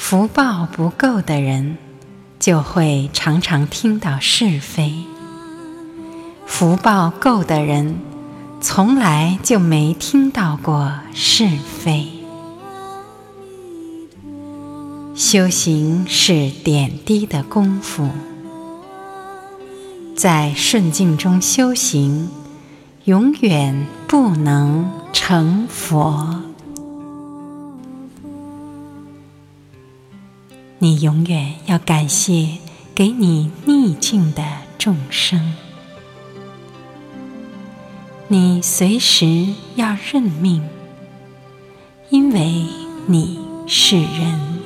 福报不够的人，就会常常听到是非；福报够的人，从来就没听到过是非。修行是点滴的功夫，在顺境中修行，永远不能成佛。你永远要感谢给你逆境的众生，你随时要认命，因为你是人。